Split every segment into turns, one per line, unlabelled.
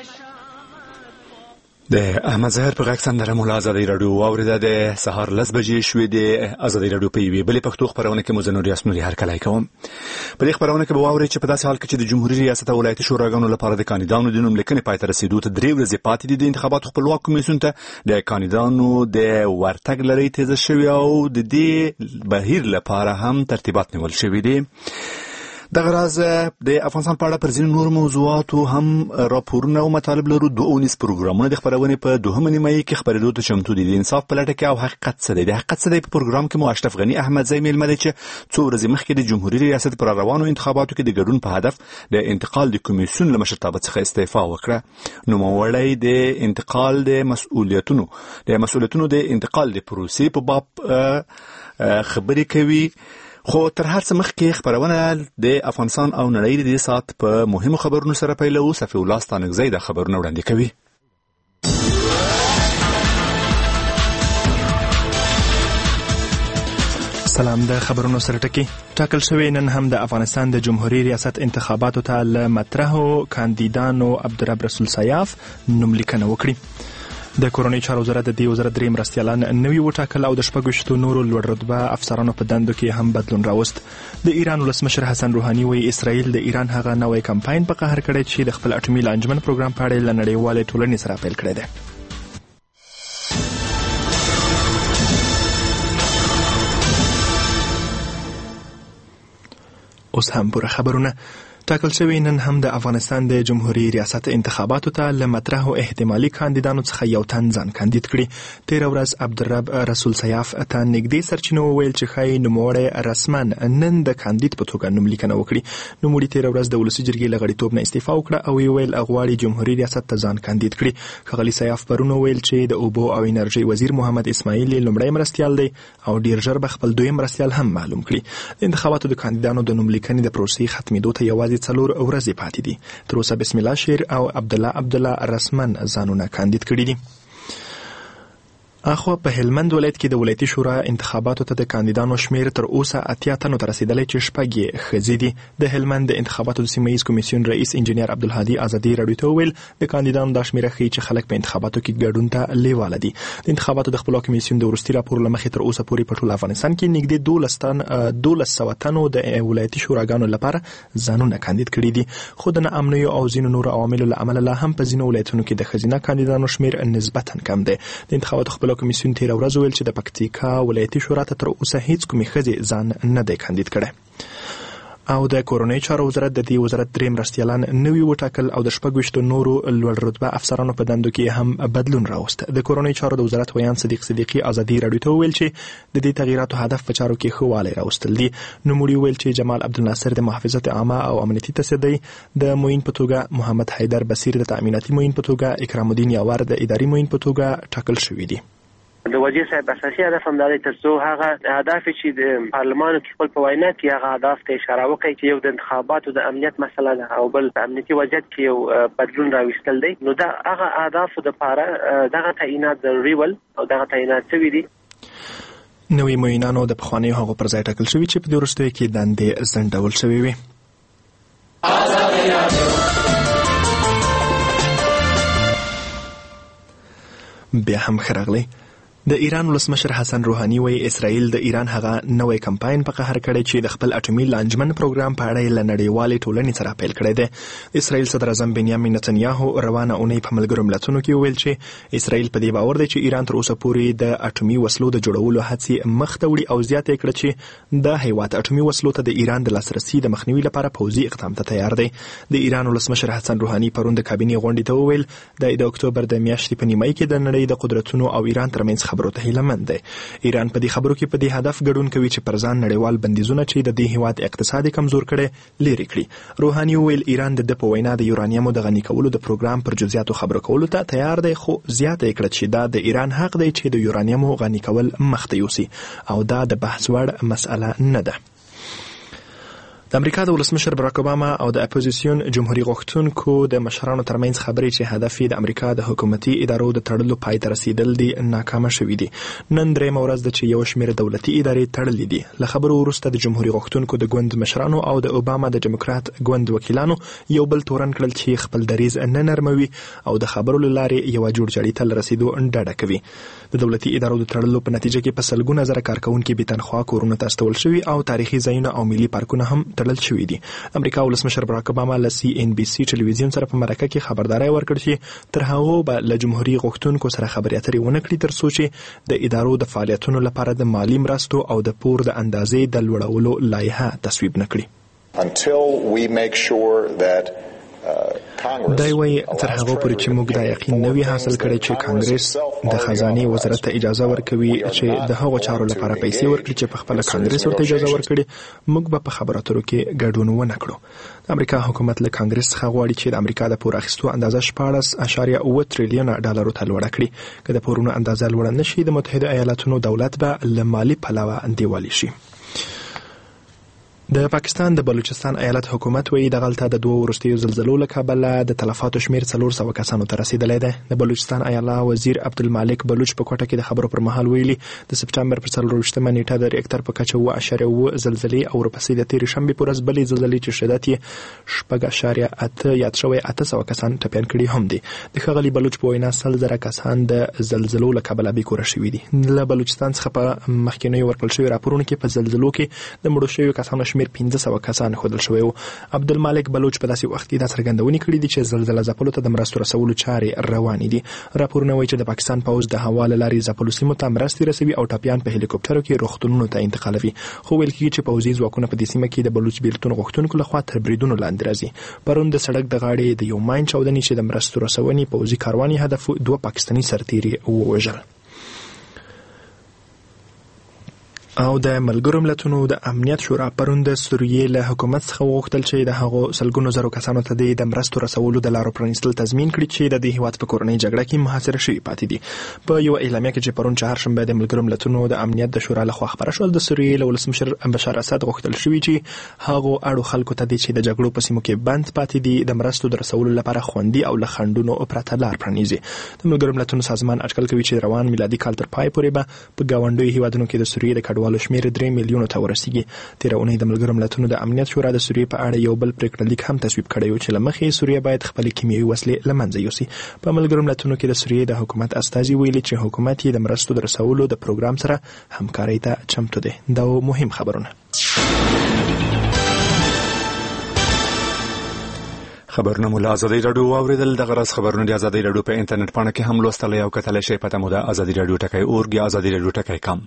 د احمد ظاهر په غږ سندره مو له ازادۍ راډیو واورېده. د سهار 10 بجې شوې د ازادۍ راډیو په یوې بلې پښتو خپرونه کې مو زه نور یاسمین هرکلی کوم. په دې خپرونه کې به واورئ چې په داسې حال کې چې د جمهوري ریاست او ولایتي شوراګانو لپاره د کاندیدانو د نوملیکنې پای ته رسېدو ته 3 ورځې پاتې دي. د انتخاباتو خپلواک کمیسیون ته د کاندیدانو د ورتګ لړۍ تیزه شوې او د دې بهیر لپاره هم ترتیبات نیول شوي دي. دغه راز د افغانستان په اړه پر ځینو نور موضوعاتو هم راپورونه او مطالب لرو. 2 پروګرامونه د خپرونې په 2 نیمایي کې خپرېدو ته چمتو دي. د انصاف په لټه کې او حقیقت څه دی. د حقیقت څه دی په پروګرام کې مو اشرف غني احمدزی میلمه دی چې څو ورځې مخکې د جمهوریت ریاست پر روانو انتخاباتو کې د ګډون په هدف د انتقال د کمیسیون له مشرتابه څخه استعفا وکړه. نوموړی د انتقال د مسؤلیتونو د انتقال د پروسې په باب خبرې کوي. خو تر هر څه مخکې خبرونه د افغانستان او نړۍ د سات په مهمو خبرونو سره پیلو. صفی الله ستانکزی د خبرونه وړاندې کوي.
سلام. د خبرونو سره ټکی ټاکل شوی نن هم د افغانستان د جمهوریت ریاست انتخاباتو ته له مطرحو کاندیدانو عبدالرب رسول سیاف نوملیکنه وکړي. د کورنۍ چارو وزارت د دې وزارت 3 مرستیالان نوي وټاکل او د 6 نورو لوړ رتبه افسرانو په دندو کې هم بدلون راوست. د ایران ولسمشر حسن روحاني وایي اسرائیل د ایران هغه نوې کمپاین په قهر کړی چې د خپل اټومي لانجمن پروګرام په اړه له نړیوالې ټولنې سره پیل کړی دی. اوس هم پوره خبرونه. ټاکل شوی نن هم د افغانستان د جمهوریت ریاست انتخاباتو ته له مطرحو احتمالي کاندیدانو څخه یو تن ځان کاندید کړي. 13 ورځ عبدالرب رسول سیاف ته نږدې سرچینو وویل چې ښایي نوموړی رسما نن د کاندید په توګه نوملیکنه وکړي. نوموړي 13 ورځ د ولسي جرګې له غړیتوب نه استعفا وکړه او ویل غواړي جمهوریت ریاست ته ځان کاندید کړي. ښاغلي سیاف پرون ویل چې د اوبو او انرژي وزیر محمد اسماعیل لومړی مرستیال دی او ډیر ژر به خپل دویم مرستیال هم معلوم کړي. د انتخاباتو د کاندیدانو د نوملیکنې د پروسې ختمېدو ته یوازې 4 ورځې پاتې دي. تر اوسه بسم الله شیر او عبدالله رسمن ځانونه کاندید کړي دي. اخو په هلمند ولایت کې د ولایتي شورا انتخاباتو ته د کاندیدانو شمیر تر اوسه 80 تنو ته رسیدلی چې 6 ښځې دي. د هلمند د انتخاباتو د سیمه ییز کمیسیون رئیس انجینیر عبدالهادي ازادي راډیو ته وویل د کاندیدانو دا شمیر ښیي چې خلک په انتخاباتو کې ګډون ته لیواله دي. د انتخاباتو د خپلواک کمیسیون د وروستي راپور له مخې تر اوسه پورې په ټول افغانستان کې نږدې 1200 تنو د ولایتي شوراګانو لپاره ځانونه کاندید کړي دي. خو د ناامنیو او ځینو نورو عواملو له امله لا هم په ځینو ولایتونو کې د ښځینه کاندیدانو شمیر نسبتا کم دی. د انتخاباتو خپلواک کمیسیون 13 ورځ ویل چې د پکتیکا ولایتي شورا ته تر اوسه هیڅ کومې ښځې ځان نه دی کاندید کړی. او د کورنۍ چارو وزارت د دې وزارت 3 مرستیالان نوي وټاکل او د 6 نورو لوړ رتبه افسرانو په دندو کې هم بدلون راوست. د کورنۍ چارو د وزارت ویان صدیق صدیقي ازادي راډیو ته ویل چې د دې تغییراتو هدف په چارو کې ښه والی راوستل دي. نوموړي ویل چې جمال عبدالناصر د محافظت عامه او امنیتي تصدۍ د معین په توګه، محمد حیدر بصیر د تأمیناتي معین په توګه، اکرام الدین یاور د اداري معین په توګه ټاکل شوي دي.
د وزیر صاحب اساسي هدف هم دا دی ترڅو هغه اهداف چې د پارلمان کې خپل په وینا کې هغه اهداف ته اشاره وکړي چې یو د انتخاباتو د امنیت مسله ده او بل د امنیتي وضعیت کې یو بدلون راوستل دی. نو دا هغه اهداف د لپاره دغه تعینات ضروري ول او دغه تعینات شوي دي.
نوې معینانو د پخوانیو هغو پر ځای ټاکل شوي چې په دې وروستیو کې دندې ځنډول شوي وي. بیا هم ښه راغلی. د ایران ولسمشر حسن روحاني وایي اسرائیل د ایران هغه نوې کمپاین په قهر کړی چې د خپل اټومي لانجمن پروګرام په اړه له نړیوالې ټولنې سره پیل کړی دی. اسرائیل صدر اعظم بنیامین نتنیاهو روانه اونۍ په ملګرو ملتونو کې ویل چې اسرائیل په دې باور دی چې ایران تر اوسه پورې د اټومي وسلو د جوړولو هڅې مخ ته وړي او زیاته کړه چې د هیواد اټومي وسلو ته د ایران د لاسرسي د مخنیوي لپاره پوځي اقدام ته تیار دی. د ایران ولسمشر حسن روحاني پرون د کابینې غونډې ته وویل د اکتوبر د میاشتې په نیمایي کې د نړۍ د قدرتونو او ایران ترمنځ خبرو ته هیلهمند دی. ایران په دې خبرو کې په دې هدف ګډون کوي چې پر ځان نړیوال بندیزونه چې د دې هیواد اقتصاد کمزور کړي لري کړي. روحاني ویل ایران د په وینا د یورانیمو د غني کولو د پروګرام پر جزئیاتو خبرو کولو ته تیار دی، خو زیاته کړه چې دا د ایران حق دی چې د یورانیمو غني کول مخته یوسي او دا د بحث وړ مسأله نه ده. د امریکا د ولسمشر براک اوباما او د اپوزیسیون جمهوریت غوښتونکو د مشرانو ترمنځ خبرې چې هدف یې د امریکا د حکومتي ادارو د تړلو پای ته رسیدل دي ناکامه شوې دي. نن درېیمه ورځ ده چې یو شمېر دولتي ادارې تړلې دي. له خبرو وروسته د جمهوریت غوښتونکو د ګوند مشرانو او د اوباما د ډیموکرات ګوند وکیلانو یو بل تورن کړل چې خپل دریځ نه نرموي او د خبرو له لارې یو جوړجاړي ته رسیدو ډډه کوي. د دولتي ادارو د تړلو په نتیجه کې په سلګونه زره کارکونکي بې تنخوا کورونو ته استول شوي او تاریخي ځایونه او ملي پارکونه هم تړل شوي دي. امریکا ولسمشر براک اوباما له CNBC ټلویزیون سره په مرکه کې خبرداري ورکړه چې تر هغه به له جمهوریت غوښتونکو سره خبرې اترې ونه کړي تر څو چې د ادارو د فعالیتونو لپاره د مالی مرستو او د پور د اندازې د لوړولو لایحه تصویب نکړي. دا وایي تر هغه پورې چې موږ دا یقین نه وي حاصل کړی چې کانګرس د خزانه وزارت ته اجازه ورکوي چې د هغو چارو لپاره پیسې ورکړي چې په خپل کانګرس ورته اجازه ورکړي، موږ به په خبرو اترو کې ګډون ونه کړو. د امریکا حکومت له کانګرس څخه غواړي چې د امریکا د پور اخیستو اندازه 14.7 تریلیون ډالرو ته لوړه کړي. که د پورونو اندازه لوړه نشي، د متحده ایالاتونو دولت به له مالي پلوه دیوالي شي. د پاکستان د بلوچستان ایالت حکومت وایي د غلطه د دوه وروستیو زلزلو له کبله د تلفاتو شمیر 400 کسانو ته رسیدلی دی. د بلوچستان ایالت وزیر عبدالمالک بلوچ په کوټه کې د خبرو پر مهال ویلي د سپټمبر پر 24مه نیټه د ریکټر په کچه 7.7 زلزلې او ورپسې د تېرې شنبې په ورځ بلې زلزلې چې شدت یې 6.8 یاد شوی 800 کسان ټپیان کړي هم دي. د ښاغلي بلوچ په وینا 100,000 کسان د زلزلو له کبله بېکوره شوي دي. له بلوچستان څخه په مخکینیو ورکړل شوي راپورونو کې په زلزلو کې د مړو شویو کسانو شمیر 1500 کسان ښودل شوی و. عبدالمالک بلوچ په داسې وخت کې دا څرګندونې کړې دي چې زلزله ځپلو ته د مرستو رسولو چارې روانې دي. راپورونه وایي چې د پاکستان پوځ د هوا له لارې ځپلو سیمو ته مرستې رسوي او ټپیان په هلیکوپټرو کې روغتونونو ته انتقالوي. خو ویل کېږي چې پوځي ځواکونه په دې سیمه کې د بلوچ بیلتون غوښتونکو لخوا تر بریدونو لاندې راځي. پرون د سړک د غاړې د یو ماین چاودنې چې د مرستو رسونې پوځي کاروان هدف 2 پاکستاني سرتیري ووژل. او د ملګرو ملتونو د امنیت شورا پرون د سوریې له حکومت څخه وغوښتل چې د هغو سلګونو زرو کسانو ته د مرستو رسولو د لارو پرانیستل تضمین کړي چې د دې هیواد په کورنۍ جګړه کې محاصره شوي پاتې دي. په یو اعلامیه کې چې پرون چهارشنبه د ملګرو ملتونو د امنیت د شورا لخوا خبره شول، د سوریې له ولسمشر بشار اسد غوښتل شوي چې هغو اړو خلکو ته چې د جګړو په سیمو کې بند پاتې دي د مرستو د رسولو لپاره خوندي او له خنډونو پرته لار پرانیزي. د ملګرو ملتونو سازمان اټکل کوي چې روان میلادي کال تر پای پورې به په ګاونډیو هیوادونو کې د سوریې د کډوالو شمیر 3 میلیونو ته ورسیږي. تېره اونۍ د ملګرو ملتونو د امنیت شورا د سوریې په اړه یو بل پریکړه لیک هم تصویب کړی و چې له مخې سوریه باید خپلې کیمیاوي وسلې له منځه یوسي. په ملګرو ملتونو کې د سوریې د حکومت استازي ویلي چې حکومت یې د مرستو د رسولو د پروګرام سره همکارۍ ته چمتو دی. دا مهم خبرونه.
خبرونه مو له ازادي راډیو اوریدل. دغه راز خبرونه د ازادي راډیو په انټرنیټ پاڼه کې هم لوستلی او کتلی شئ. پته مو د ازادي راډیو ټکی اورګ یا ازادي راډیو ټکی کام.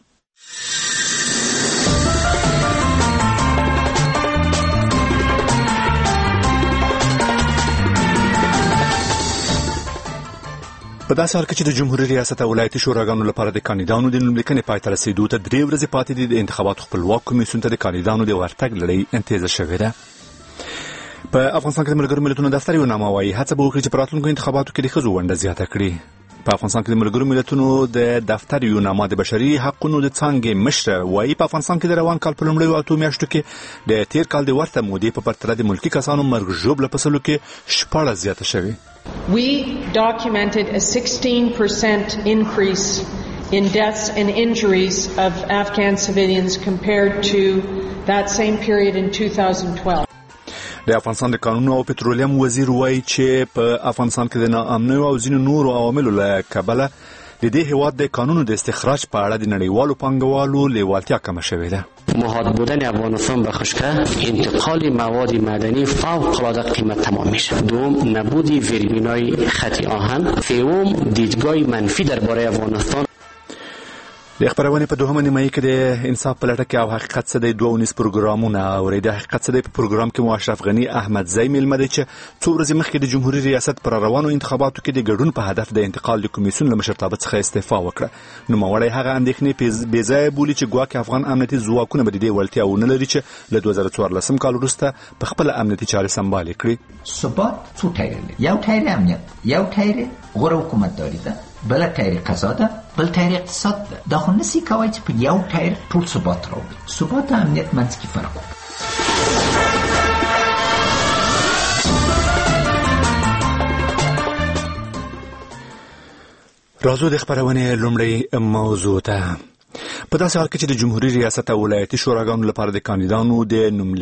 په داسې حال کې چې د جمهوریت ریاست او ولایتي شوراګانو لپاره د کاندیدانو د نوملیکنې پای ته رسیدو ته 3 ورځې پاتې دي، د انتخاباتو خپلواک کمیسیون ته د کاندیدانو د ورتګ لړۍ تیزه شوې ده. په افغانستان کې د ملګرو ملتونو دفتر یو نامه وایي هڅه به وکړي چې په راتلونکو انتخاباتو کې د ښځو ونډه زیاته کړي. په افغانستان کې د ملګرو ملتونو د دفتر یو نامه د بشري حقوقو د څانګې مشر وایي په افغانستان کې د روان کال په لومړیو 8 میاشتو کې د تیر کال د ورته مودې په پرتله د ملکي کسانو مرګ ژوبله په سلو کې 14 زیاته شوې.
We documented a 16% increase in deaths and injuries of Afghan civilians compared to that same period in 2012.
د افغانستان د قانونو او پټرولیم وزیر وایي چې په افغانستان کې د ناامنۍ او ځینو نورو عواملو له کبله د دې هیواد د قانونو د استخراج په اړه د نړیوالو پانګوالو لیوالتیا کمه شوې ده.
محاط بودن افغانستان به خشکه انتقال مواد معدنی فوق العاده قیمت تمام میشه. دوم نبود ویربینای خط آهن. سوم دیدگاه منفی درباره افغانستان.
د خبرونه په دوهمه نیمه کې د انصاف په لټه کې او حقیقت څه دی 2 پروګرامونه او د حقیقت څه دی په پروګرام کې مو اشرف غنی احمد زئی ملمد چې 2 ورځې مخکې د جمهوریت ریاست پر روانو انتخاباتو کې د ګډون په هدف د انتقال د کمیسیون له مشرتابه څخه استعفا وکړه. نو موړی هغه اندېښنې بې ځایه بولي چې ګواکې افغان امنیتي ځواکونه به د دې وړتیا ونه لري چې له 2014 کال وروسته په خپل امنیتي چارې سمبال کړي.
ثبات څو ټایر یو ټایر امنیت، یو ټایر غوره حکومتداري ده، بل ټایر قضا ده، بل ټایر اقتصاد ده. دا خو نسی کوي چې په یو ټایر ټول ثبات راوړي. ثبات او امنیت منځ کې فرق دی.
راځو د خبرونې لومړی موضوع ته. په داسې حال کې چې د جمهوریت ریاست او ولایتي شوراګانو لپاره د کاندیدانو د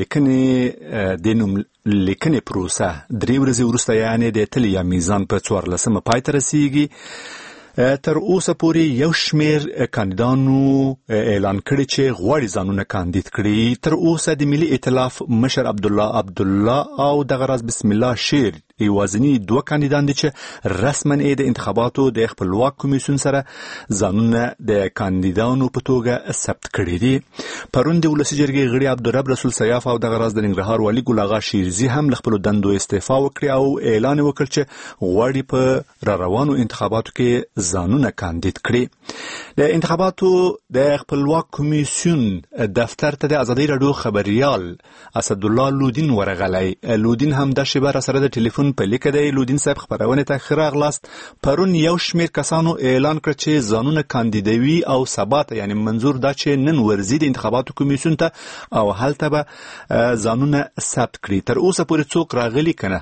نوملیکنې پروسه 3 ورځې وروسته یعنې د تلې یا میزان په 14 پای ته رسیږي. تر اوسه پورې یو شمیر کاندیدانو اعلان کړی چې غواړي ځانونه کاندید کړي. تر اوسه د ملي ائتلاف مشر عبدالله او دغه راز بسم الله شیر یوازینی 2 کاندیدان دي چې رسما د انتخاباتو د خپلواک کمیسیون سره ځانونه د کاندیدانو په توګه ثبت کړي دي. پرون د ولسي جرګې غړي عبدالرب رسول سیاف او دغه راز د ننګرهار والي ګل اغا شیرزي هم له خپل دندو استعفا وکړي او اعلان وکړ چې غواړي په روانو انتخاباتو کې ځانونه کاندید کړي. د انتخاباتو د خپلواک کمیسیون دفتر ته د ازادي رادیو خبريال اسدالله لودین ورغلی. لودین هم د شبر سره د ټلیفون په لیک دی. لودین صاحب خبرونه ته خراغلاست. پرون یو شمیر کسانو اعلان کړ چې ځانونه کاندیدوي او سبا ته یعنی منظور دا چې نن ورځي د انتخاباتو کمیسیون ته او هلته به ځانونه ثبت کړي. تر اوسه پورې څوک راغلي کنه؟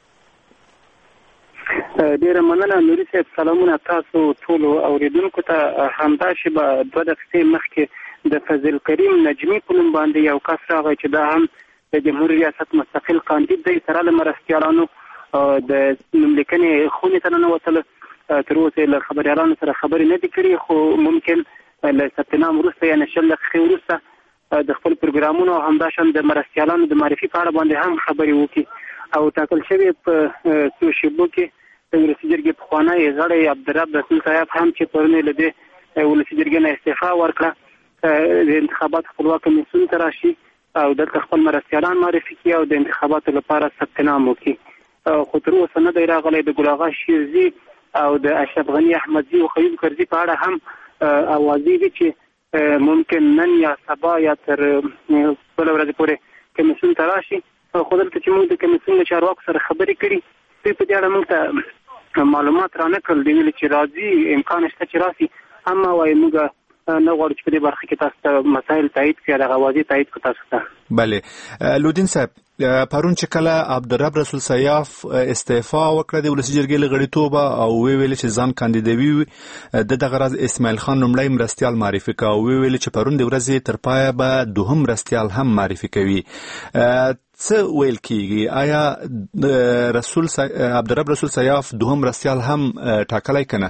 ډیره مننه نوري صاحب. سلامونه تاسو ټول اوریدونکو ته. همدا شبه 2 دقیقې مخکې د فضل کریم نجمی په نوم باندې یو کس راغی چې دا هم د جمهوریت ریاست مستقل کاندید دی. سره له مرستیالانو د نوملیکنې خونې ته ننوتل. تر اوسه له خبريالانو سره خبرې نه دي کړې، خو ممکن له ثبتنام وروسته یا 10 دقیقې وروسته د خپل پروګرامونو او همداشان د مرستیالانو د معرفي په اړه باندې هم خبرې وکړي. او ټاکل شوی په څو شیبو کې د ولسي جرګې پخوانی غړی عبدالرب رسول صاحب هم چې پرون له دې ولسي جرګې نه استعفا ورکړه د انتخابات خپلواک کمیسیون ته راشي او دلته خپل مرستیالان معرفي کړي او د انتخاباتو لپاره ثبت نام وکړي. خو تر اوسه نه دی راغلی. د ګل اغا شیرزي او د اشرف غني احمدزي او خیوب کرزي په اړه هم اوازې دي چې ممکن نن یا سبا یا تر بله ورځې پورې کمیسیون ته راشي. خو دلته چې موږ د کمیسیون له چارواکو سره خبرې کړي دوی په دې اړه موږ ته معلومات را نه کړل. دوی ویلي چې راځي امکان شته چې راشي، اما وایي موږ نه غواړو چې په دې برخه کې تاسو ته مسایل تایید کړي، دغه اوازې تایید کړو تاسو ته.
بله لودین صاحب، پرون چې کله عبدالرب رسول سیاف استعفا وکړه د ولسي جرګې له غړیتوب او ویل چې ځان کاندیدوي، دغه راز اسماعیل خان لومړی مرستیال معرفي کړ او ویل چې پرون د ورځې تر پایه به 2 مرستیال هم معرفي کوي. څه ویل کیږي؟ آیا عبدالرب رسول سیاف 2 مرستیال هم ټاکلی کنه؟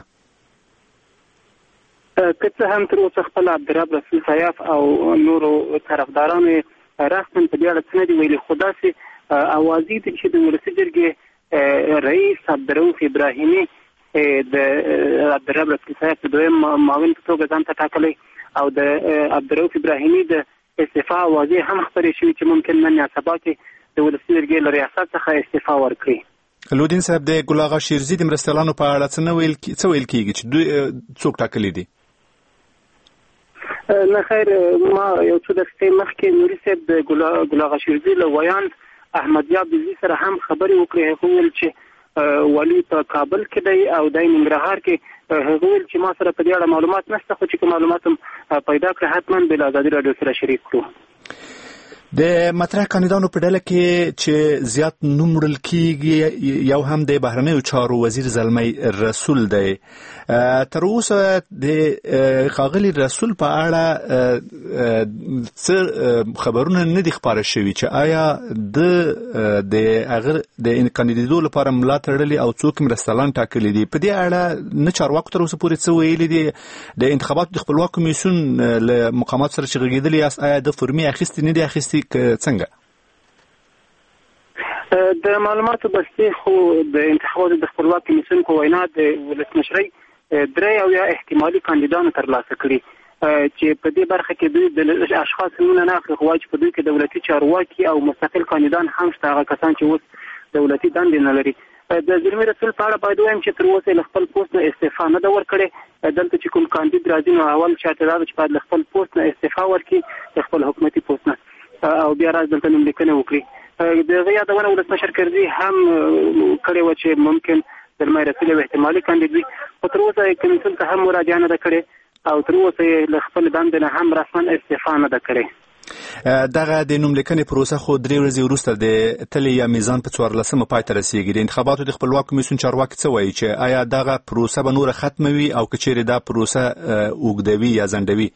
که څه هم تر اوسه خپل عبدالرب رسول سیاف او نورو طرفدارانو رسما په دې اړه څه نه دي ویلي، خو داسې اوازې دي چې د ولسي جرګې رئیس عبدالرؤف ابراهیمي د عبدالرب رسول سیاف د 2م معاون په توګه ځان ته ټاکلی او د عبدالرؤف ابراهیمي د استعفا اوازې هم خپرې شوي چې ممکن نن یا سبا کې د ولسي جرګې له ریاست څخه استعفا ورکړي.
لودین صاحب، د ګل اغا شیرزي د مرستیالانو په اړه څه ویل کیږي چې دوی څوک ټاکلي دي؟
نه خیر، ما یو څو دقیقې مخکې نوري صاحب د ګل اغا شیرزي له ویاند احمدزي عبدالزي سره هم خبرې وکړې. هغه ویل چې والي په کابل کې دی او د ننګرهار کې. هغه ویل چې ما سره په دې اړه معلومات نشته، خو چې معلومات هم پیدا کړه حتما بل ازادي رادیو سره شریک کړو.
د مطرح کاندیدانو په ډله کې چې زیات نوم وړل کیږي یو هم د بهرنیو چارو وزیر زلمی رسول دی. تر اوسه د ښاغلي رسول په اړه څه خبرونه نه دي خپاره شوي چې آیا د کاندیدو لپاره ملا تړلي او څوک مرستیالان ټاکلي دي. په دې اړه نه چارواکو تر اوسه پورې څه ویلي دي؟ د انتخاباتو د خپلواک کمیسیون له مقامات سره چې غږېدلي یاست، آیا د فرمې اخیستې نه دي اخیستې څنګه؟
د معلوماتو بسته خو د انتخاباتو د خپلواک کمیسیون په وینا د ولسمشرۍ 3 احتمالي کاندیدانو ترلاسه کړي چې په دې برخه کې دوی د اشخاص نومونه نه اخلي، خو چې په دوی کې دولتي چارواکي او مستقل کاندیدان هم شته، هغه کسان چې اوس دولتي دندې نه لري. د زلمی رسول په اړه باید وایم چې تر اوسه له خپل پوسټ نه استعفا نه ده ورکړې. دلته چې کوم کاندید راځي نو اول شرط دا چې باید له خپل پوسټ نه استعفا ورکړي، خپل حکومتي پوسټ نه، او بیا راځي دلته نوملیکنه وکړي. دغه یادونه ولسمشر کرزي هم کړې و چې ممکن زلمی رسول یو احتمالي کاندید وي، خو تر اوسه کمیسیون ته هم مراجعه نه ده کړې او تر اوسه له خپل دندې نه هم رسما استعفا نه ده کړې.
دغه د نوملیکنې پروسه خو 3 ورځې وروسته د تلې یا میزان په 14مه پای ته رسیږي. د انتخاباتو د خپلواک کمیسیون چارواکي څه وایي چې آیا دغه پروسه به نور ختموي او که چیرې دا پروسه اوږدوي یا ځنډوي؟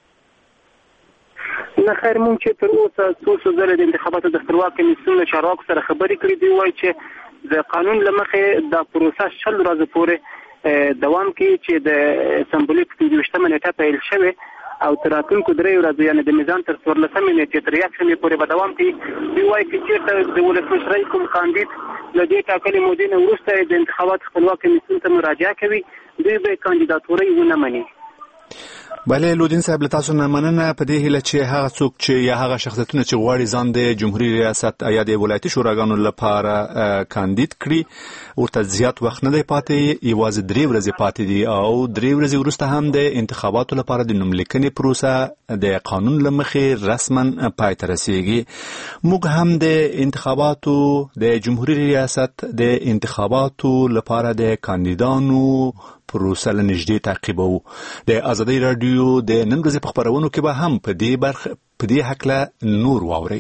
نه خیر، مونږ چې تر اوسه څو ځله د انتخاباتو د خپلواک کمیسیون چارواکو سره خبرې کړې دي، وایي چې د قانون له مخې دا پروسه 60 ورځې پورې دوام کوي چې د اسمبلې په 25مه نیټه پیل شوې او تر راتلونکو 3 ورځې یعنې د میزان تر 14مې نیټې تر 1 پورې به دوام کوي. دوی وایي چې چېرته د ولسمشرۍ کوم کاندید له دې ټاکلې مودې نه وروسته د انتخاباتو خپلواک کمیسیون ته مراجعه کوي، دوی به کاندیداتورۍ ونه مني.
بله لودین صاحب، له تاسو نه مننه په دې هیله چې هغه څوک چې یا هغه شخصیتونه چې غواړي ځان د جمهوریت ریاست یا د ولایتي شوراګانو لپاره کاندید کړي ورته زیات وخت نه دی پاتې، یوازې 3 ورځې پاتې دي او 3 ورځې وروسته هم د انتخاباتو لپاره د نوملیکنې پروسه د قانون له مخې رسما پای ته رسیږي. موږ هم د انتخاباتو د جمهوریت ریاست د انتخاباتو لپاره د کاندیدانو پروسه له نږدې تعقیبوو. د آزادۍ راډیو د نن ورځې په خپرونو کې به هم په دې هکله نور واورئ.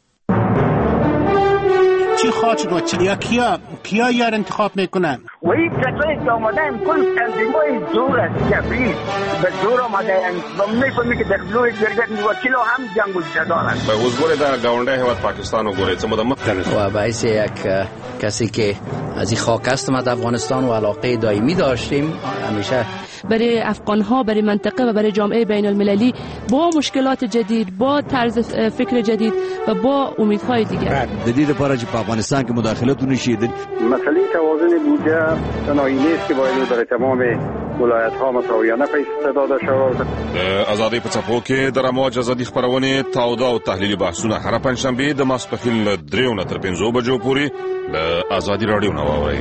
چی خواهد شد یا کیا یار انتخاب میکنن؟
و این کسایی که آمدن کل تنظیمای زور است، جبری به زور آمدن و میفهمی که در جلوی جرگت وکیل هم جنگ و جدارن.
به حضور در گاونده هیواد پاکستان و گوریت
و باعث یک کسی که از این خاک است ما در افغانستان و علاقه دائمی داشتیم همیشه
برای افغان‌ها، برای منطقه و برای جامعه بین المللی با مشکلات جدید، با طرز فکر جدید و با امیدهای دیگر.
جدید پارچ په افغانستان کې مداخلت ونشید.
مسئله توازن بودجه تنهایی نیست که باید برای تمام ولایت‌ها مساویانه پیش داده شود.
آزادی په څپو کې د رموج ازادي خبرونه تاوده او تحلیلي بحثونه هر پنځشنبه د ماسپښین 3 تر 5 بجو پورې د آزادي راډیو نو واورئ.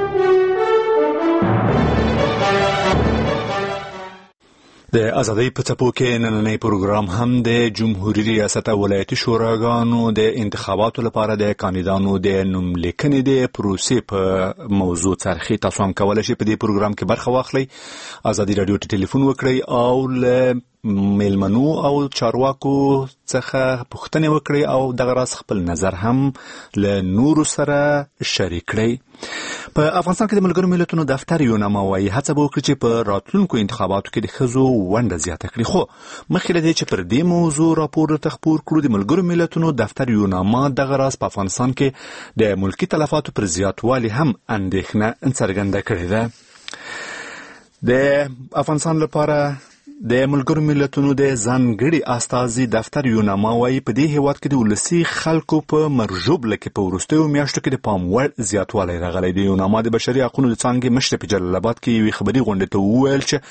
د آزادۍ په څپو کې نننی پروګرام هم د جمهوریت ریاست او ولایتي شوراګانو د انتخاباتو لپاره د کاندیدانو د نوملیکنې د پروسې په موضوع څرخي. تاسو هم کولای شئ په دې پروګرام کې برخه واخلئ. آزادۍ راډیو ته ټلیفون وکړئ او له میلمنو او چارواکو څخه پوښتنې وکړئ او دغه راز خپل نظر هم له نورو سره شریک کړئ. په افغانستان کې د ملګرو ملتونو دفتر یوناما وايي هڅه به وکړي چې په راتلونکو انتخاباتو کې د ښځو ونډه زیاته کړي. خو مخکې له دې چې پر دې موضوع راپور ته خپور کړو، د ملګرو ملتونو دفتر یوناما دغه راز په افغانستان کې د ملکی تلفاتو پر زیاتوالي هم اندېښنه څرګنده کړې ده. د افغانستان لپاره د ملګرو ملتونو د ځانګړي استازي دفتر یوناما وايي په دې هیواد کې د ولسي خلکو په مرجوبله کې په وروستیو میاشتو کې د پام وړ زیاتوالی راغلی. د یوناما د بشري حقوقو د څانګې مشر په جلال آباد کې یوې خبري غونډې ته وویل چې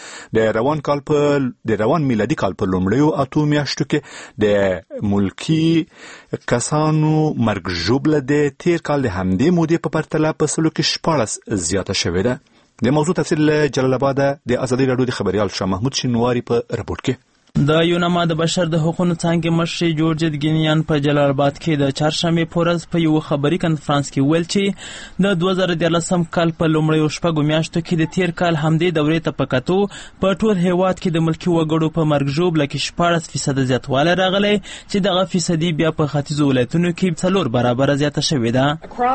د روان میلادي کال په لومړیو 8 میاشتو کې د ملکی کسانو مرګ ژوبله د تیر کال د همدې مودې په پرتله په سلو کې 14 زیاته شوې ده. د موضوع تفصیل له جلال آباد د آزادۍ راډیو د خبريال شاه محمود شینواری په رپورت کې.
د یوناما د بشر د حقوقو څانګې مشر جورج گینیان په جلال آباد کې د چهارشنبه پورز په یو خبري کانفرنس کې ویل چې د 2013 کال په لومړیو شپږو میاشتو کې د تیر کال همدې دورې ته پکاتو په ټول هیواد کې د ملکی وګړو په مرګ ژوبله کې 14% زیاتوالی راغلی چې دغه فیصدي بیا په ختیځو ولایتونو کې 4 برابر زیاته شوې ده.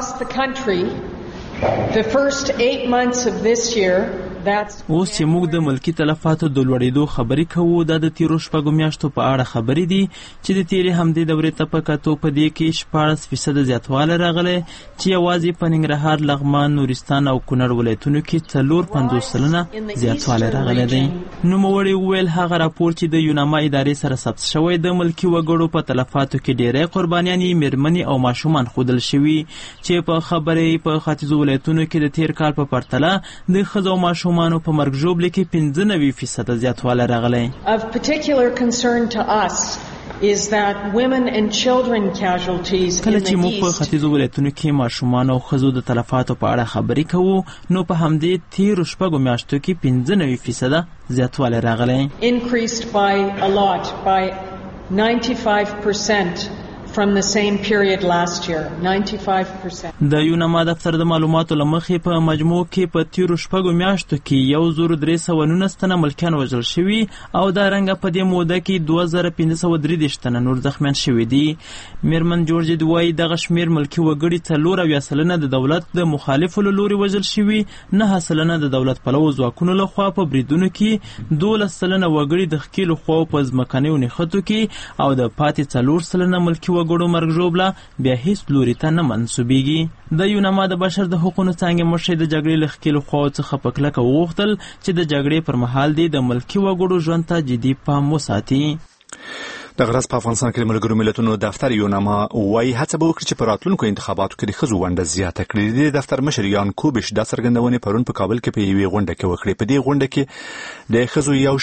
The first 8 months of this year,
اوس چې موږ د ملکی تلفاتو د لوړېدو خبرې کوو، دا د تیرو شپږو میاشتو په اړه خبرې دي چې د تیرې همدې دورې ته په کتو په دې کې 14% زیاتوالی راغلی چې یوازې په ننګرهار، لغمان، نورستان او کونړ ولایتونو کې 4.50% زیاتوالی راغلی دی. نوموړي وویل هغه راپور چې د یوناما ادارې سره ثبت شوی د ملکی وګړو په تلفاتو کې ډېری قربانیانې میرمنې او ماشومان ښودل شوي چې په خبرې په ختیځو ولایتونو کې د تیر کال په پرتله د ښځو او ماشومانو په مرګ ژوبله کې 95% زیاتوالی راغلی.
Of particular concern to us is that women and children casualties in the
east. کله چې موږ په ختیځو ولایتونو کې ماشومان او ښځو د تلفاتو په اړه خبرې کوو، نو په همدې تیرو شپږو میاشتو کې 95% زیاتوالی راغلی.
Increased by a lot, by 95% from the same period last year, 95%.
د یونما دفتر د معلوماتو لمخې په مجموع کې په تیرو شپږو میاشتو کې 1319 تنه ملکیان وژل شوي او دا رنګه په دې موده کې 2533 تنه نور زخمیان شوي دي. میرمن جورج وایي دغه شمیر ملکي وګړي 40% د دولت د مخالفو له لوري وژل شوي، 9% د دولت پلوو ځواکونو لخوا په بریدونو کې، 12% وګړي د ښکیلو خواو په ځمکنیو نښتو کې او د پاتې 4% ملکي وګړو مرګ ژوبله بیا هیڅ لوري ته نه منسوبیږي. د یونما د بشر د حقوقو څانګې مشر د جګړې له ښکیلو خواو څخه په کلکه وغوښتل چې د جګړې پر مهال دی د ملکي وګړو ژوند ته جدي پام وساتي.
د غرض په افغانستان کې د ملګرو ملتونو دفتر یونما وايي هڅه به وکړي چې په راتلونکو انتخاباتو کې د ښځو ونډه زیاته کړي. د دفتر مشر یان کوبش دا څرګندونې پرون په کابل کې په یوې غونډه کې وکړې. په دې غونډه کې د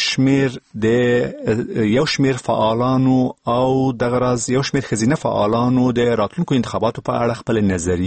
ښځو یو شمیر فعالانو او د غرض یو شمیر ښځینه فعالانو د راتلونکو انتخاباتو په اړه خپل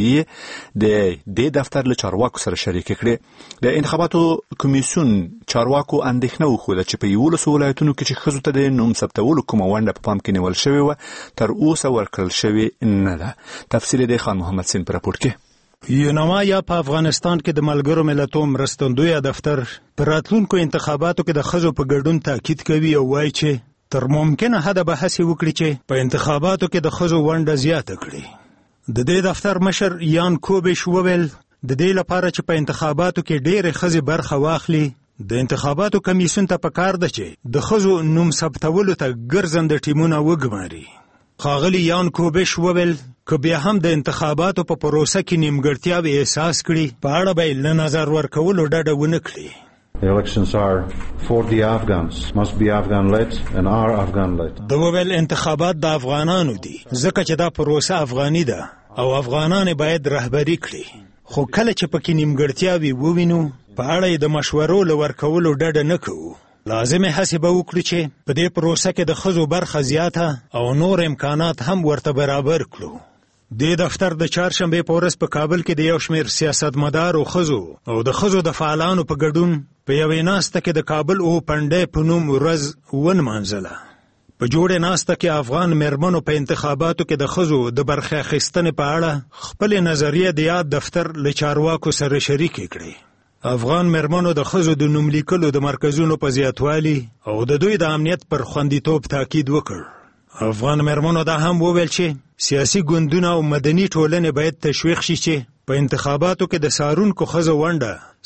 نظریې د دې دفتر له چارواکو سره شریک کړي. د انتخاباتو کمیسیون چارواکو اندېښنه وښوده چې په 11 ولایتونو کې چې ښځو ته د نوم ثبتولو کومه ونډه په پام کې نیول شوې وه تر اوسه ورکړل شوې نه ده. تفصیل د خان محمد سین په راپور کې.
یونما یا په افغانستان کې د ملګرو ملتو مرستندوی دفتر پر راتلونکو انتخاباتو کې د ښځو په ګډون تاکید کوي او وایي چې تر ممکنه حده به هڅې وکړي چې په انتخاباتو کې د ښځو ونډه زیاته کړي. د دې دفتر مشر یان کوبش وویل د دې لپاره چې په انتخاباتو کې ډېرې ښځې برخه واخلي د انتخاباتو کمیسیون ته پکار ده چې د ښځو نوم ثبتولو ته ګرځنده ټیمونه وګماري. ښاغلي یان کوبش وویل که بیا هم د انتخاباتو په پروسه کې نیمګړتیاوې احساس کړي په اړه به له نظر ورکولو ډډه ونه کړي.
The elections are for the Afghans, must be Afghan-led and are Afghan-led.
د وویل انتخابات د افغانانو دي ځکه چې دا پروسه افغاني ده او افغانان باید رهبري کړي. خو کله چې پکې نیمګړتیاوې ووینو په اړه د مشورو له ورکولو ډډه نه کوو. لازمه هڅې به وکړو چې په دې پروسه کې د ښځو برخه زیاته او نور امکانات هم ورته برابر کړو. د دفتر د چهارشنبې په ورځ په کابل کې د یو شمېر سیاستمدارو ښځو او د ښځو د فعالانو په ګډون په یوې ناسته کې د کابل اوپن ډے په نوم ورځ ونمانځله. په جوړې ناسته کې افغان میرمنو په انتخاباتو کې د ښځو د برخې اخیستنې په اړه خپلې نظریې د یاد دفتر له چارواکو سره شریکې کړې. افغان میرمنو د ښځو د نوم لیکلو د مرکزونو په زیاتوالي او د دوی د امنیت پر خوندیتوب تاکید وکړ. افغان میرمنو دا هم وویل چې سیاسي ګوندونه او مدني ټولنې باید تشویق شي چې په انتخاباتو کې د سارونکو ښځو ونډه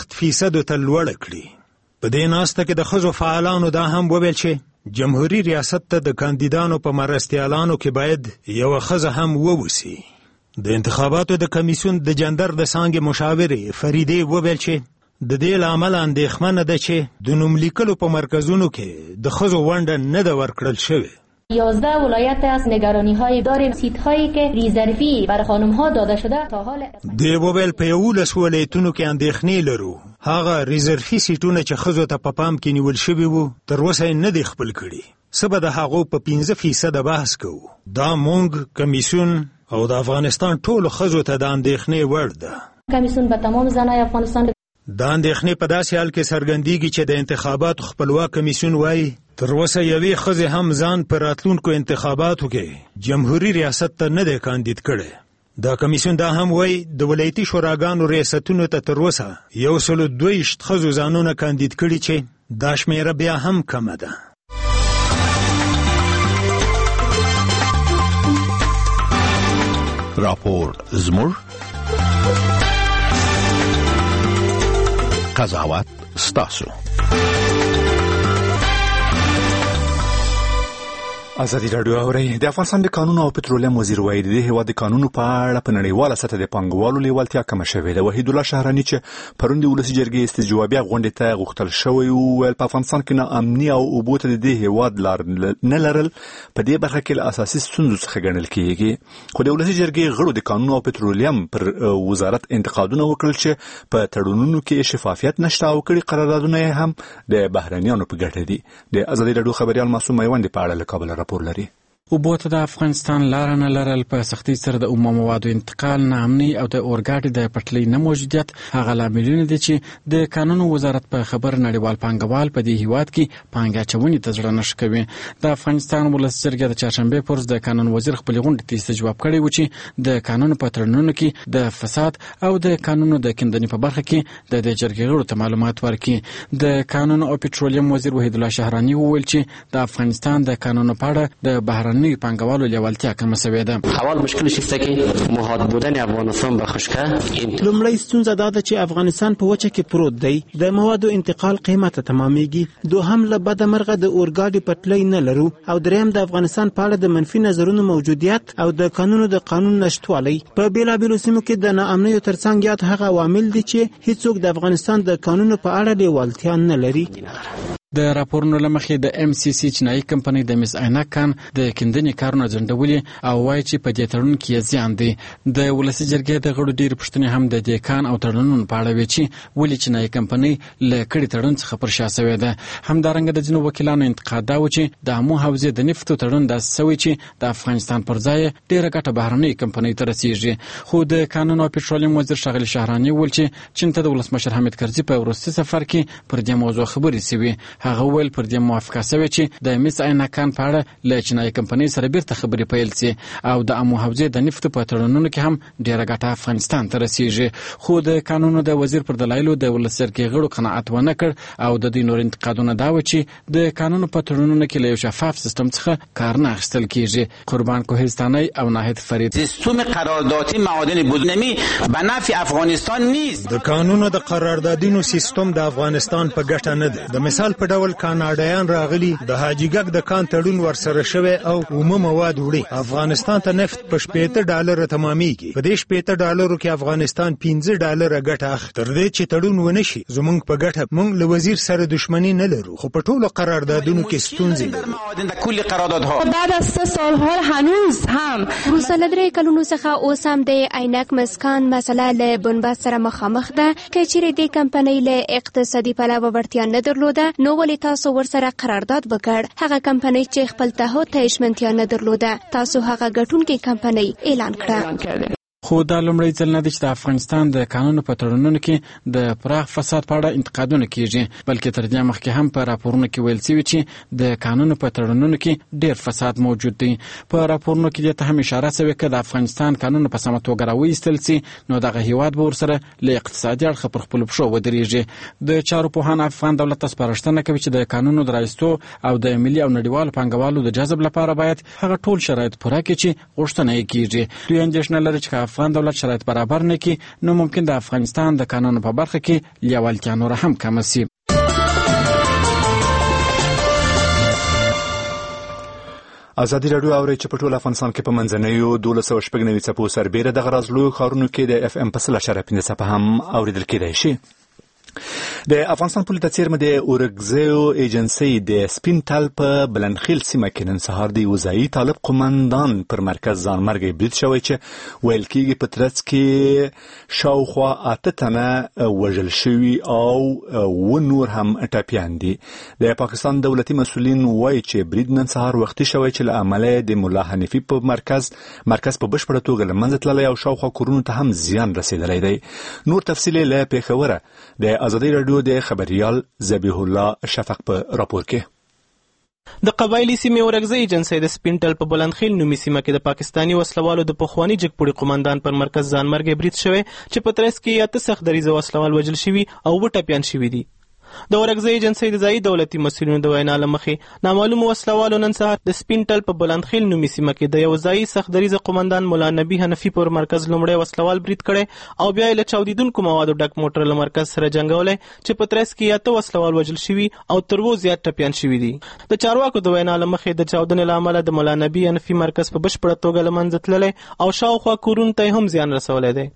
40% ته لوړه کړي. په دې ناسته کې د ښځو فعالانو دا هم وویل چې جمهوریت ریاست ته د کاندیدانو په مرستیالانو کې باید یوه ښځه هم ووسی. د انتخاباتو د کمیسیون د جندر د څانګې مشاورې فریدې وویل چې د دې له امله اندېښمنه ده چې د نوم لیکلو په مرکزونو کې د ښځو ونډه نه ده ورکړل شوې.
11 ولایت از نگرانی های داریم سیت هایی که ریزروی بر خانم ها داده شده تا حال
دی وویل په 11 ولایتونو کې اندېښنې لرو. هغه ریزروی سیټونه چې ښځو ته په پام کې نیول شوي وو تر اوسه یې نه دي خپل کړي. څه به د هغو په 15% بحث کوو. دا مونږ کمیسیون او د افغانستان ټولو ښځو ته د اندېښنې وړ ده.
کمیسیون به تمام زنای افغانستان
دا اندېښنې په داسې حال کې څرګندېږي چې د انتخاباتو خپلواک کمیسیون وایي تر اوسه یوې ښځې هم ځان په راتلونکو انتخاباتو کې جمهوري ریاست ته نه دی کاندید کړی. دا کمیسیون دا هم وایي د ولایتي شوراګانو ریاستونو ته تر اوسه 122 ښځو ځانونه کاندید کړي چې دا شمېره بیا هم کمه ده.
راپور زموږ قضاوت ستاسو.
ازادي راډیو اوري. د افغانستان د قانونو او پټرولیم وزیر وایي د هیواد د قانونو په اړه په نړیواله سطح د پانګوالو لیوالتیا کمه شوې ده. وحید الله شهرانی چې پرون د ولسي جرګې استجوابیه غونډې ته غوښتل شوی او په افغانستان کې ناامني او اوبو ته د هیواد لار نه لرل په دې برخه کې اساسي ستونزو څخه ګڼل کېږي. خو د ولسي جرګې غړو د قانونو او پټرولیم پر وزارت انتقادونه وکړل چې په تړونونو کې شفافیت نشته او کړي قراردادونه هم د بهرنیانو په ګټه دي. د ازادي راډیو خبريال معصوم میوند په اړه له کابل راپور لري.
اوبو ته د افغانستان لاره نه لرل، په سختۍ سره د اومه موادو انتقال، ناامني او د اورګاډي د پټلۍ نه موجودیت هغه لاملونه دي چې د قانون وزارت په خبر نړیوال پانګوال په دې هیواد کې پانګه اچونې ته زړه نه ښه کوي. د افغانستان ولس جرګې د چهارشنبې پر ورځ د قانون وزیر خپلې غونډې ته استجواب کړی و چې د قانون په تړونونو کې د فساد او د قانونو د کیندنې په برخه کې د جرګې غړو ته معلومات ورکړي. د قانون او پټرولیم وزیر وحید الله شهرانی وویل چې د افغانستان د قانون په اړه د بهرني پانګوالو لیوالتیا کمه شوې ده.
اول مشکلش است که محاط بودن افغانستان به خشکه.
لومړی ستونزه دا ده چې افغانستان په وچه کې پروت دی، د موادو انتقال قیمت تمامېږي، دوهم له بده مرغه د اورګاډي پټلۍ نه لرو، او دریم د افغانستان په اړه د منفي نظرونو موجودیت او د قانون نشټوالی. په بیلابیلو سیمو کې د ناامنیو ترڅنګ یاد هغه عوامل دي چې هیڅوک د افغانستان د قانون په اړه لیوالتیا نه لري.
د راپورونو لمخې د ام سی سی چینایي کمپنۍ د مس عینک کان د کیندنې کارونه ځنډولي او وایي چې په دې تړون کې زیان دی. د ولسي جرګې د غړو ډېرې پوښتنې هم د دې کان او تړونونو په اړه وې چې ولې چینایي کمپنۍ له کړي تړون څخه پر شا شوې ده. همدارنګه د ځینو وکیلانو انتقاد دا و چې د امو حوزې د نفتو تړون داسې شوی چې د افغانستان پر ځای ډېره ګټه بهرنۍ کمپنۍ ته رسیږي. خو د قانون او پټرولیم وزیر ښاغلي شهراني وویل چې چین ته د ولسمشر حامد کرزي په وروستي سفر کې پر دې موضوع خبرې شوې. هغه وویل پر دې موافقه شوې چې د مس عینکان په اړه له چینایي کمپنۍ سره بیرته خبرې پیل شي او د امو حوزې د نفتو په تړونونو کې هم ډېره ګټه افغانستان ته رسیږي. خو د قانونو د وزیر پر دلایلو د ولس جرګې غړو قناعت ونه کړ او د دوی نور انتقادونه دا و چې د قانونو په تړونونو کې له یو شفاف سیستم څخه کار نه اخیستل کیږي. قربان کوهستانی او ناهید فرید.
سیستم قراردادی معادن بودنمی به نفع افغانستان نیست.
د قانونو د قراردادینو سیستم د افغانستان په ګټه نه دی. د مثال په ډول کاناډایان راغلي، د حاجی ګک د کان تړون ورسره شوی او اومه مواد وړي. افغانستان ته نفت په $80 تمامېږي. په دې $80 کې افغانستان $15 ګټه اخلي. تر دې چې تړون ونه شي زمونږ په ګټه مونږ له وزیر سره دښمنی نه لرو، خو په ټولو قراردادونو کې ستونزې لرو.
بعد از 3 سال‌ها هنوز هم
وروسته له 3 کلونو څخه اوس هم د عینک مسکان مسله له بنبست سره مخامخ ده. که چیرې دې کمپنۍ له اقتصادي پلوه وړتیا نه درلوده نو ولې تاسو ورسره قرارداد وکړ؟ هغه کمپنۍ چې خپل تعهد ته ژمنتیا نه درلوده تاسو هغه ګټونکې کمپنۍ اعلان کړه.
خو دا لومړی ځل نه دی چې د افغانستان د قانونو په تړونونو کې د پراخ فساد په اړه انتقادونه کیږي، بلکې تر دې مخکې هم په راپورونو کې ویل شوي چې د قانونو په تړونونو کې ډېر فساد موجود دی. په راپورونو کې دې ته هم اشاره شوې که د افغانستان قانون په سمه توګه راوایستل شي نو دغه هیواد به ورسره له اقتصادي اړخه پر خپلو پښو ودرېږي. د چارو پوهان افغان دولت ته سپارښتنه کوي چې د قانونو د رایستو او د ملي او نړیوالو پانګوالو د جذب لپاره باید هغه ټول شرایط پوره کړي چې غوښتنه یې کیږي. دوی اندېښنه لري چې افغان دولت شرایط برابر نه کړي نو ممکن د افغانستان د قانون په برخه کې لیوالتیا نور هم کم شي.
ازادي راډیو اوري چې په ټول افغانستان کې په منځنیو 1290 څپو سربېره د غرازلو خارونو کې د اف ام په 0.5 څپه هم اوریدل کېدای شي. د افغانستان پولیس د څیرمه د اورګزیو ایجنسی د سپین تل په بلندخیل سیمه کې نن سهار د وزایي طالب قومندان پر مرکز ځانمرګي برید شوی چې ویل کېږي په ترڅ کې شاوخوا 8 تنه وژل شوي او نور هم ټپیان دي. د پاکستان دولتي مسؤلین وایي چې برید نن سهار وختي شوی چې له امله د مولا حنیفي په مرکز په بشپړه توګه له منځه تللی او شاوخوا کورونو ته هم زیان رسیدلی دی. نور تفصیل له پیښوره د ازادي راډیو د خبريال ذبیح الله شفق په راپور کې.
د قبایلی سیمې اورګزی ایجنسی د سپینټل په بلندخیل نومي سیمه کې د پاکستانی وسلوالو د پخوانی جګپوړي قومندان پر مرکز ځانمرګي برید شوی چې په ترڅ کې 8 سخت دریزه وسلوال وژل شوي او 2 ټپیان شوي دي. د اورګزی ایجنسی د ځایي دولتي مسؤلینو د وینا له مخې نامعلوم وسلوالو نن سهار د سپینټل په بلندخیل نومي سیمه کې د یو ځایي سخت دریزه قومندان مولا نبی حنفي پر مرکز لومړی وسلوال برید کړی او بیا یې له چاودیدونکو موادو ډک موټر له مرکز سره جنګولی چې په ترڅ کې 8 وسلوال وژل شوي او تر 2 زیات ټپیان شوي دي. د چارواکو د وینا له مخې د چاودنې له امله د مولا نبی حنفي مرکز په بشپړه توګه له منځه تللی او شاوخوا کورونو ته هم زیان رسولی دی.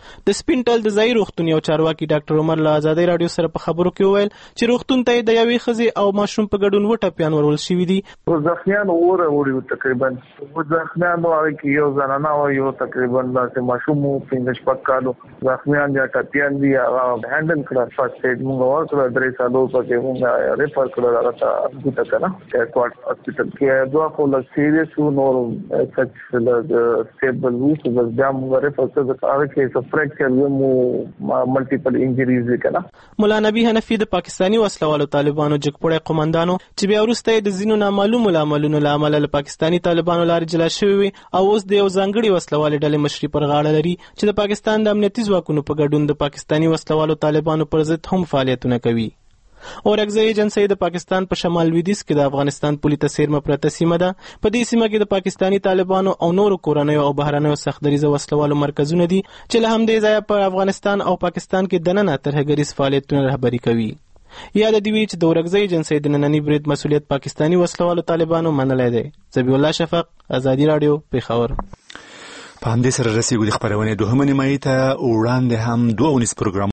د سپینټل د ځای روغتون یو چارواکي ډاکټر عمر له ازادي رادیو سره په خبرو کې وویل چې روغتون ته د یوې ښځې او ماشوم په ګډون وټپیان ورول شوي دي.
زخمیان وړي تقریبا زخمیان هغه کې یو زنانه او یو تقریبا د ماشوم 15 کالو زخمیان یا ټپیان دي هغه هندل کړه فرست ایډ موږ ورکړه درې سالو پکې موږ ریفر کړه هغه ته د کنه کوارټ هسپتال کې دوه خو له سیریس نور سچ له سټیبل وو چې بیا موږ ریفر کړه هغه کې څه فریکچر یو ملټیپل انجریز وکړه.
مولا نبی حنفی د پاکستانی وسلوالو طالبانو جګپړې قومندانو چې بیا وروسته د زینو نامعلومو لاملونو له امله له پاکستانی طالبانو لارې جلا شوی وي او اوس د یو ځانګړي وسلوالې ډلې مشري پر غاړه لري چې د پاکستان د امنیتي ځواکونو په ګډون د پاکستانی وسلوالو طالبانو پر ضد هم فعالیتونه کوي. اورګزۍ ایجنسی د پاکستان په شمال لویدیځ کې د افغانستان پولې ته څیرمه پرته سیمه ده. په دې سیمه کې د پاکستانی طالبانو او نورو کورنیو او بهرنیو سختدریزه وسلوالو مرکزونه دي چې له همدې ځایه په افغانستان او پاکستان کې دننه ترهګریز فعالیتونه رهبري کوي. یاد دی وی چې د اورګزۍ ایجنسی د نننی برید مسولیت پاکستانی وسلوالو طالبانو منلای دی. ذبیح الله شفق، ازادي رادیو، پیښور.
په همدې سره رسیدو د خبرونه دوهمه نیمایي ته وړاندې هم 2 پروګرام